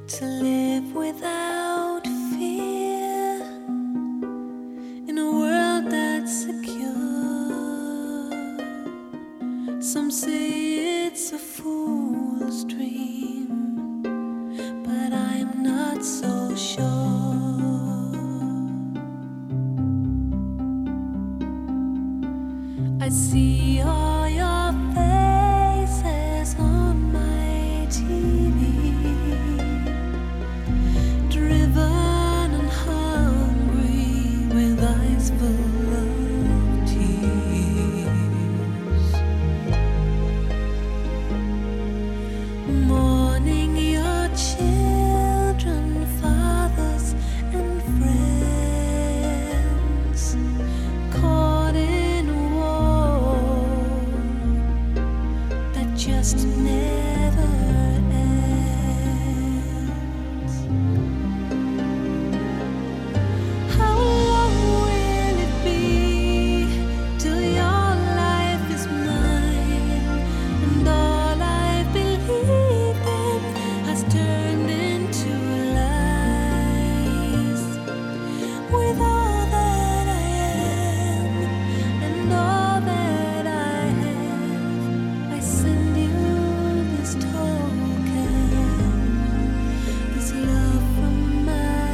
to live without fear in a world that's secure. Some say it's a fool's dream, but I'm not so sure. I see all your faces on my TV, driven and hungry with eyes full of tears, mourning your children, fathers and friends, caught in a war that just never ends. How long will it be till your life is mine, and all I've believed in has turned into lies? With all that I am and all that I have, I send you this token, this love from my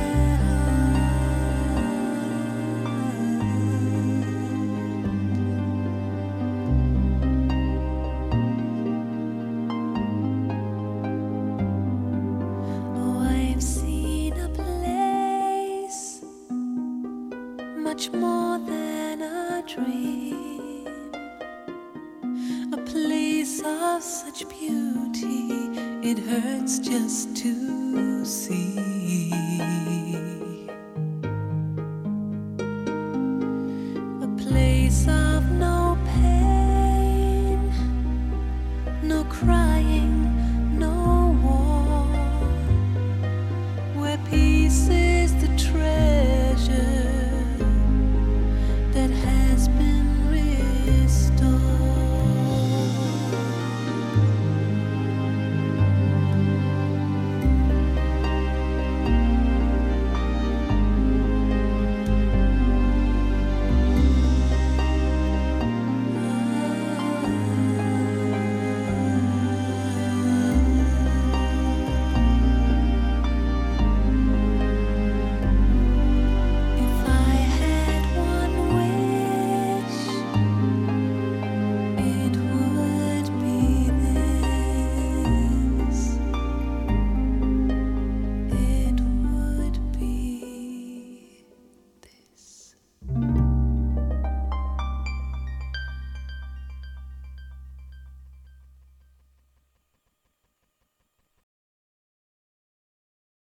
heart. Oh, I've seen a place much more than a dream, a place of such beauty it hurts just to see, a place of no pain, no cry.